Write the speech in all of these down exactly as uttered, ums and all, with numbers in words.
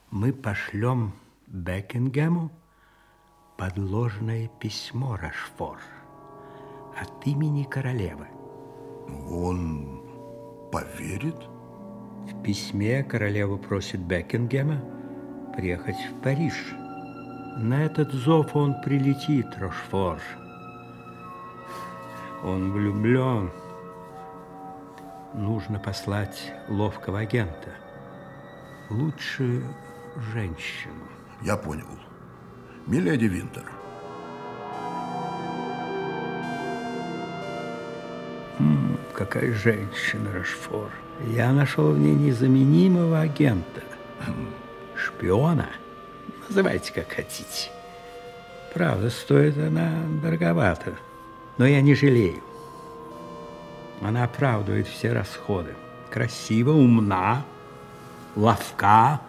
Мы пошлем Бекингему подложное письмо, Рошфор, от имени королевы. Он поверит? В письме королева просит Бекингема приехать в Париж. На этот зов он прилетит, Рошфор. Он влюблен. Нужно послать ловкого агента. Лучше женщину. Я понял. Миледи Винтер. М-м, какая женщина, Рошфор. Я нашел в ней незаменимого агента. Шпиона. Называйте, как хотите. Правда, стоит она дороговато. Но я не жалею. Она оправдывает все расходы. Красива, умна, ловка,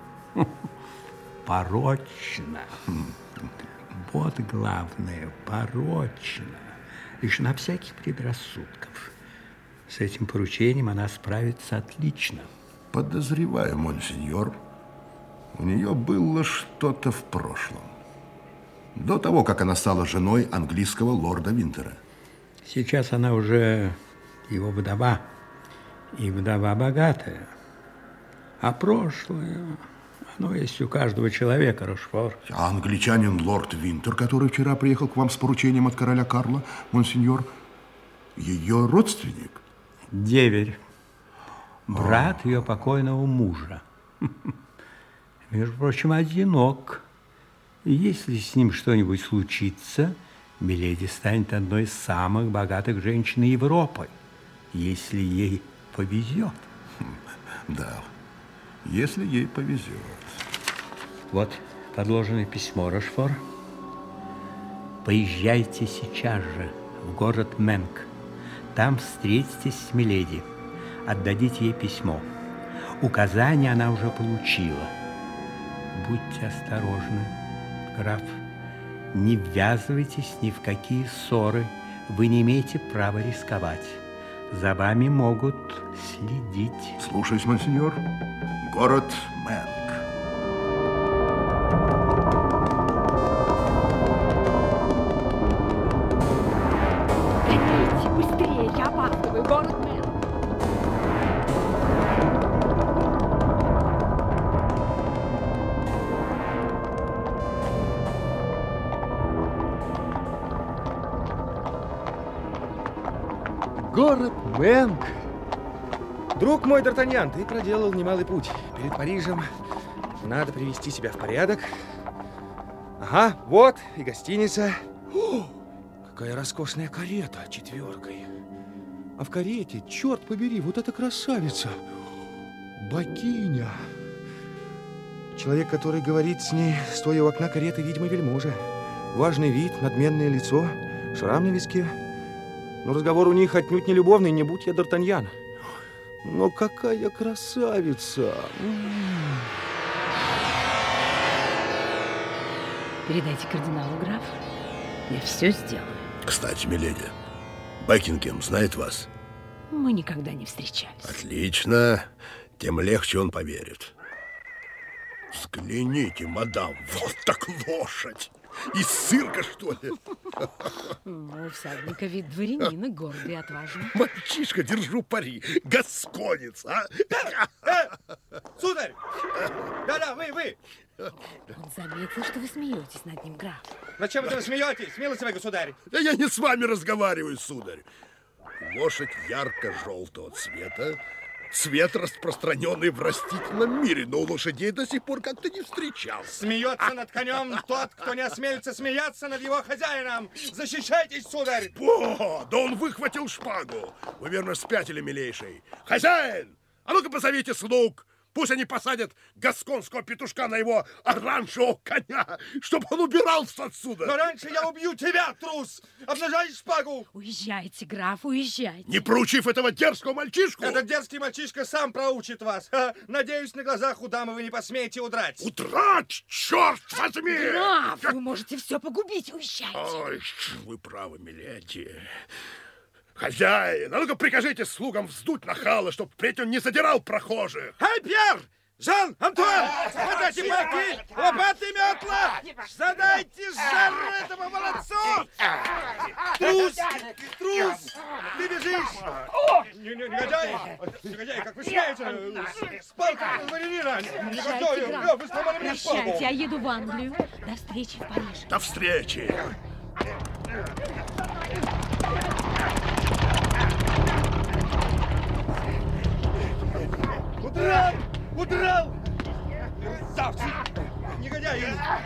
порочна. Вот главное, порочна. Лишена всяких предрассудков. С этим поручением она справится отлично. Подозреваю, монсеньор, у нее было что-то в прошлом. До того, как она стала женой английского лорда Винтера. Сейчас она уже его вдова. И вдова богатая. А прошлое, оно есть у каждого человека, Рошфор. А англичанин лорд Винтер, который вчера приехал к вам с поручением от короля Карла, монсеньор, ее родственник? Деверь. Брат ее покойного мужа. Между прочим, одинок. И если с ним что-нибудь случится, миледи станет одной из самых богатых женщин Европы, если ей повезет. Да, если ей повезет. Вот подложенное письмо, Рошфор. Поезжайте сейчас же в город Менк. Там встретитесь с миледи. Отдадите ей письмо. Указания она уже получила. Будьте осторожны, граф. Не ввязывайтесь ни в какие ссоры. Вы не имеете права рисковать. За вами могут следить. Слушаюсь, монсеньор. Город Менк. Идите быстрее, я опаздываю. Город Менк. Город Менк. Друг мой, Д'Артаньян, ты проделал немалый путь. Перед Парижем надо привести себя в порядок. Ага, вот и гостиница. О, какая роскошная карета четверкой. А в карете, черт побери, вот эта красавица. Богиня. Человек, который говорит с ней, стоя у окна кареты, видимо, вельможа. Важный вид, надменное лицо, шрам на виске. Но разговор у них отнюдь не любовный, не будь я Д'Артаньян. Но какая красавица! Передайте кардиналу, граф. Я все сделаю. Кстати, миледи, Бекингем знает вас? Мы никогда не встречались. Отлично. Тем легче он поверит. Взгляните, мадам, вот так лошадь. Из цирка, что ли? Ну, у всадника вид дворянина, гордый и отважный. Мальчишка, держу пари, гасконец, а? Сударь! Да-да, вы, вы! Он заметил, что вы смеетесь над ним, граф. Зачем это вы смеетесь, милостивый государь? Да я не с вами разговариваю, сударь. Лошадь ярко-желтого цвета, цвет, распространенный в растительном мире, но у лошадей до сих пор как-то не встречался. Смеется над конем тот, кто не осмелится смеяться над его хозяином. Защищайтесь, сударь! О, да он выхватил шпагу. Вы, верно, спятили, милейший. Хозяин, а ну-ка позовите слуг. Пусть они посадят гасконского петушка на его оранжевого коня, чтобы он убирался отсюда. Но раньше я убью тебя, трус! Обнажай шпагу! Уезжайте, граф, уезжайте. Не проучив этого дерзкого мальчишку. Этот дерзкий мальчишка сам проучит вас. Надеюсь, на глазах у дамы вы не посмеете удрать. Удрать? Черт возьми! Граф, вы можете все погубить, уезжайте. Ой, вы правы, миледи. Хозяин, а ну-ка прикажите слугам вздуть нахала, чтоб впредь он не задирал прохожих. Эй, Пьер! Жан! Антуан! Подайте палки, лопаты, метла! Задайте жару этому молодцу! Трус! Трус! Ты бежишь! Негодяй! Негодяй, как вы смеете? С палкой дворянина! Негодяй! Вы сломали мне шпагу! Прощайте, я еду в Англию. До встречи в Париже. До встречи! Удрал! Удрал! Мерзавцы! Негодяи!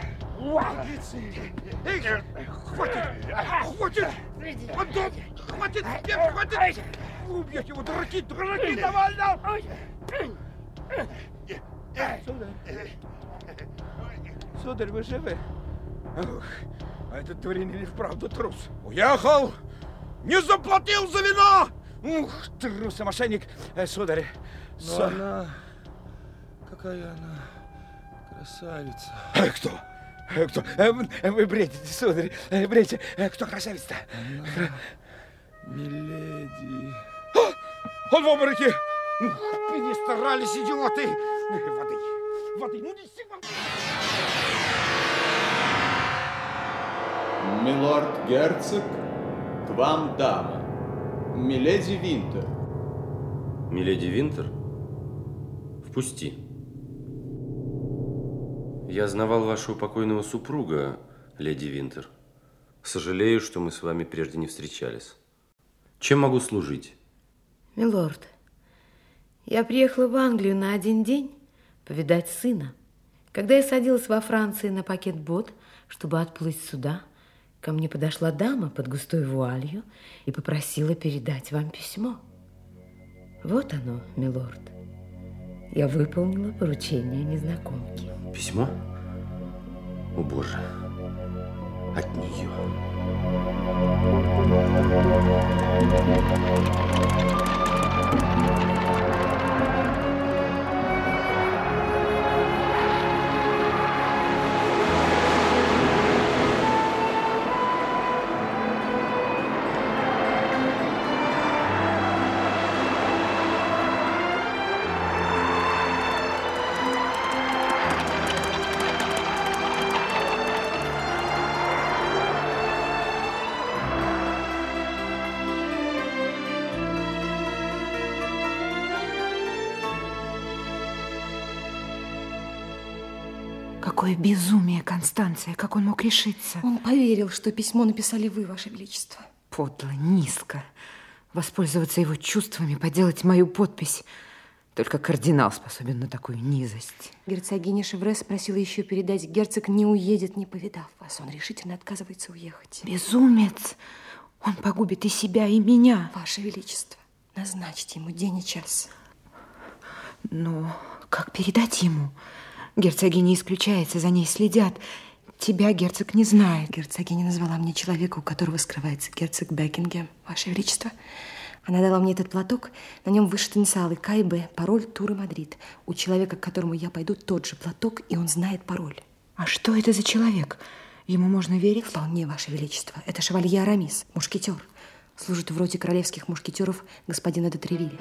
Эй, хватит! Хватит! Антон! Хватит! Нет, хватит! Убьете его, дураки! Дураки! Довольно! Сударь! Сударь, вы живы? Ох, а этот дворянин и вправду трус. Уехал! Не заплатил за вино! Ух, трус и мошенник! Э, сударь! Но Со... она... Какая она красавица. Э, кто? Э, кто? Э, вы бредите, сударь, э, бредите. Э, кто красавица-то? Она... Миледи. А, он в обмороке! Вы не старались, идиоты! Воды, воды, ну неси воды! Милорд-герцог, к вам дама. Миледи Винтер. Миледи Винтер? Впусти. Я знавал вашего покойного супруга, леди Винтер. Сожалею, что мы с вами прежде не встречались. Чем могу служить? Милорд, я приехала в Англию на один день повидать сына. Когда я садилась во Франции на пакет-бот, чтобы отплыть сюда, ко мне подошла дама под густой вуалью и попросила передать вам письмо. Вот оно, милорд. Я выполнила поручение незнакомки. Письмо? О, Боже, от нее. Какое безумие, Констанция! Как он мог решиться? Он поверил, что письмо написали вы, Ваше Величество. Подло, низко. Воспользоваться его чувствами, поделать мою подпись. Только кардинал способен на такую низость. Герцогиня Шеврес просила еще передать. Герцог не уедет, не повидав вас. Он решительно отказывается уехать. Безумец! Он погубит и себя, и меня. Ваше Величество, назначьте ему день и час. Но как передать ему? Герцогиня исключается, за ней следят. Тебя герцог не знает. Герцогиня назвала мне человека, у которого скрывается герцог Бекингем. Ваше Величество, она дала мне этот платок. На нем вышиты инициалы К и Б, пароль Тур и Мадрид. У человека, к которому я пойду, тот же платок, и он знает пароль. А что это за человек? Ему можно верить? Вполне, Ваше Величество. Это шевалье Арамис, мушкетер. Служит в роте королевских мушкетеров господина де Тревилля.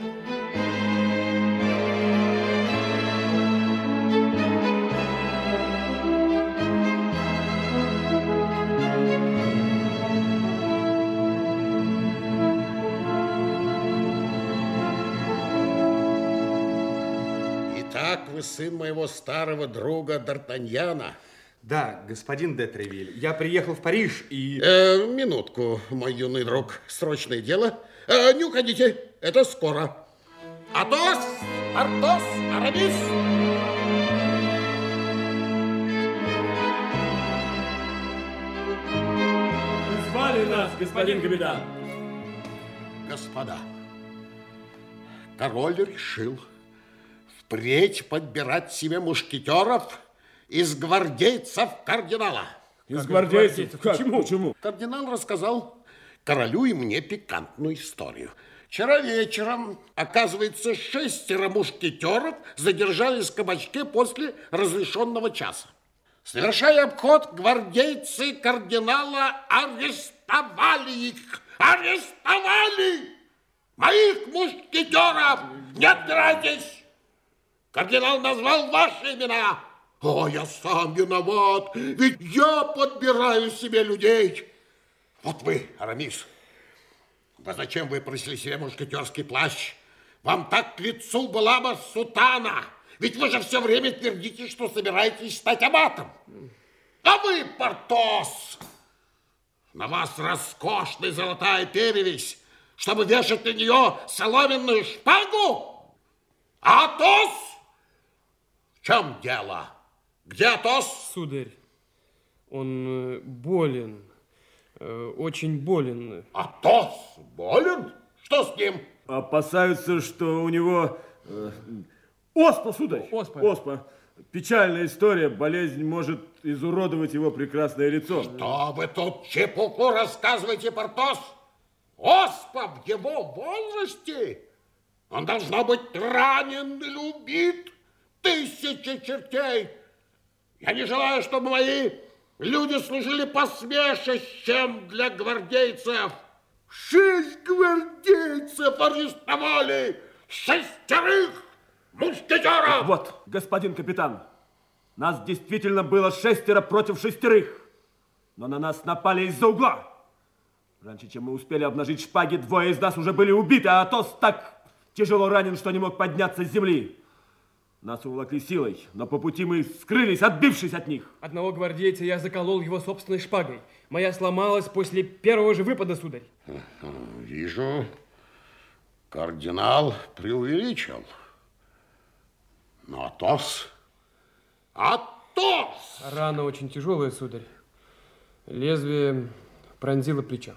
Итак, вы сын моего старого друга Д'Артаньяна. Да, господин де Тревиль, я приехал в Париж и... Э, минутку, мой юный друг, срочное дело. Э, не уходите, это скоро. Атос, Портос, Арамис. Вы звали нас, господин капитан. Господа, король решил впредь подбирать себе мушкетеров из гвардейцев кардинала. Из гвардейцев? Почему? Почему? Кардинал рассказал королю и мне пикантную историю. Вчера вечером, оказывается, шестеро мушкетеров задержались в кабачке после разрешенного часа. Совершая обход, гвардейцы кардинала арестовали их. Арестовали моих мушкетеров! Не отпирайтесь! Кардинал назвал ваши имена. О, я сам виноват, ведь я подбираю себе людей. Вот вы, Арамис, да зачем вы просили себе мушкетерский плащ? Вам так к лицу была бы сутана. Ведь вы же все время твердите, что собираетесь стать аббатом. А вы, Портос, на вас роскошная золотая перевесь, чтобы вешать на нее соломенную шпагу? А Атос? В чем дело? Где Атос? Сударь, он болен, очень болен. Атос болен? Что с ним? Опасаются, что у него э, оспа, сударь. Оспа. Оспа. Печальная история. Болезнь может изуродовать его прекрасное лицо. Что вы тут чепуху рассказываете, Портос? Оспа в его возрасте? Он должно быть ранен или убит. Тысячи чертей. Я не желаю, чтобы мои люди служили посмешищем для гвардейцев. Шесть гвардейцев арестовали, шестерых мушкетеров. Вот, господин капитан, нас действительно было шестеро против шестерых, но на нас напали из-за угла. Раньше, чем мы успели обнажить шпаги, двое из нас уже были убиты, а Атос так тяжело ранен, что не мог подняться с земли. Нас уволокли силой, но по пути мы скрылись, отбившись от них. Одного гвардейца я заколол его собственной шпагой. Моя сломалась после первого же выпада, сударь. Вижу, кардинал преувеличил. Но Атос... Атос! Рана очень тяжелая, сударь. Лезвие пронзило плечо.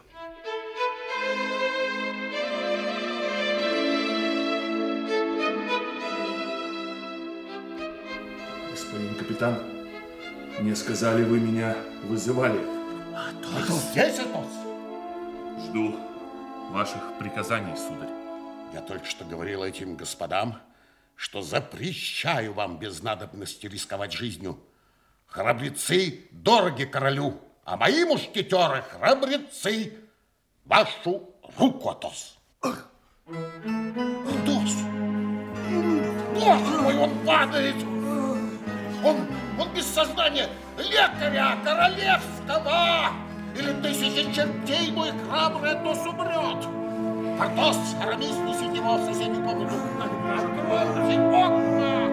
Господин капитан, мне сказали, вы меня вызывали. Атос! Атос здесь, Атос? Жду ваших приказаний, сударь. Я только что говорил этим господам, что запрещаю вам без надобности рисковать жизнью. Храбрецы дороги королю, а мои мушкетеры храбрецы. Вашу руку, Атос. Атос! Боже мой, он падает! Он, он без сознания лекаря королевского! Или тысячи чертей мой храбрый Атос умрет! Портос, Арамис, несите его в соседнюю комнату. Откройте окна!